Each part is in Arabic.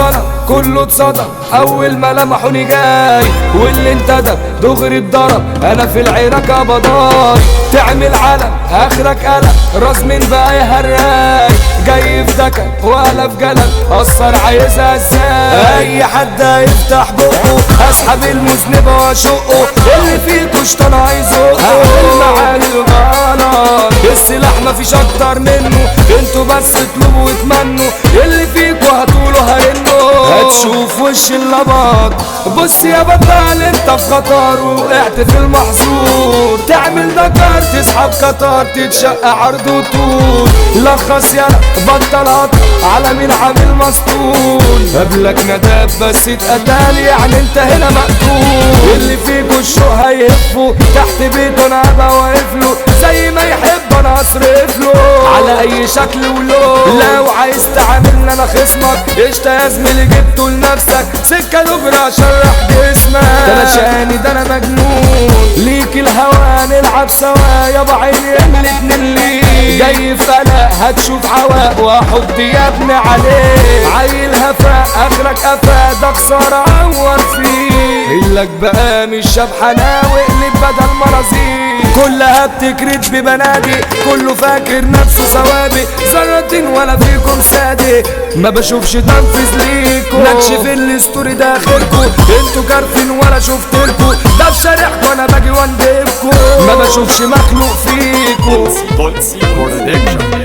صنم كله اتصدم اول ما لمحوني جاي، واللي انتدب دغري اتضرب، انا في العراك بضاي. تعمل علم اخرك قلم، راس من بقى يا هراي، جاي في دكن ولا في جلل، اثر عايزها ازاي؟ اي حد يفتح بقه اسحب المذنب واشقه، اللي فيكوا شطان عايزه اعمل معاني الغلط، السلاح مفيش اكتر منه، انتوا بس اطلبوا واتمنوا، اللي فيكوا هتقولوا هرنوا، هتشوف وش اللبط. بص يا بطل انت في خطر وقعت في المحظور، تعمل دكار تسحب قطر تتشق عرض وطول، لخص يلا بطل قطر على مين عامل مسطول، قبلك نداب بس اتقتل يعني انت هنا مقتول، اللي فيكوا الشوق هيهفوا تحت بيته انا هبقى واقفله، زي ما يحب انا اصرفله على اي شكل ولون، لو عايز تعاملني انا خصمك قشطة يا زميلي جبته لنفسك، سكة دغري اشرح جسمك، ده انا شاني ده انا مجنون، ليك الهوا نلعب سوا يابا عيني الاتنين ليك، جاي في قلق هتشوف عواق واحط يا ابني عليك، عيل هفا اخرك قفا ده خسارة عور فيه، إلك بقى مش شبحنا واقلب بدل مرازيق، كلها بتكرت ببنادق كله فاكر نفسه سوابق، ذرتين ولا فيكم صادق ما بشوفش تنفذ ليكو، نكشف الستوري ده اخركو، انتوا كارفين ولا شفتلكو، ده في شارعكو انا باجي واندبكو، ما بشوفش مخلوق فيكو. Bolsy Production.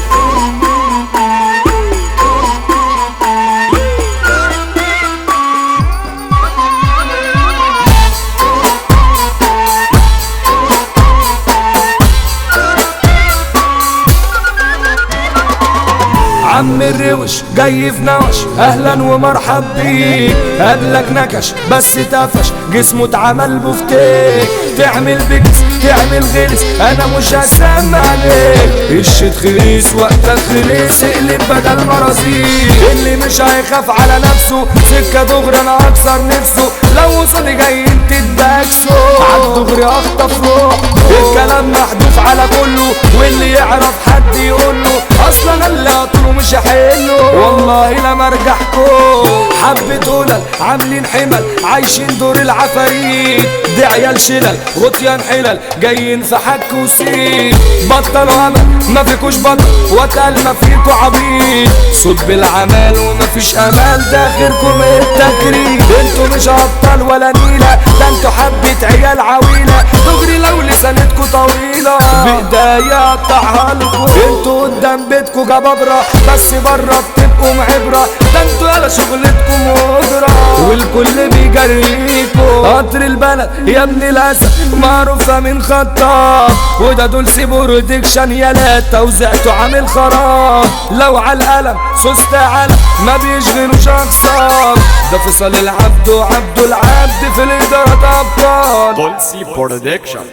عم الروش جاي في نوش اهلا ومرحب بيك، قبلك نكش بس تفش جسمه اتعمل بفتيك، تعمل بكس تعمل غلس انا مش هسمع عليك، الشت خليس وقتك خليس اقلب بدل مرازيق، اللي مش هيخاف على نفسه سكة دغري انا اكسر نفسه، لو وصلي جايين تتباكسوا عالدغري اخطف روح، الكلام محدوف على كله واللي يعرف حد يقوله، اصلا اللي هطوله مش هحله والله لما ارجعكم، حبة قلل عاملين حمل عايشين دور العفاريت، دي عيال شلل غطيان حلل جايين في حك وسيب، بطلوا امل ما فيكوش بطل واتقل ما فيكوا عبيط، صوت بالعمال ومفيش امل ده غيركم التكريم، انتوا مش ابطال ولا نيلة ده انتوا حبة عيال عويلة، دغري لو لسانتكوا طويلة بايديا اقطعها لكم، انتوا قدام بيتكوا جبابرة بس بره بتبقوا معبرة، ده انتوا يالا شغلتكم مجرة والكل بيجريكوا، قطر البلد يا ابن الاسد معروفة من خطاب، وده دول برودكشن يالا توزيعته عامل خراب، لو على القلم سوست علم ما بيشغلوش اخصام، ده فيصل العبد وعبد العبد في الادارة ابطال. Bolsy Production.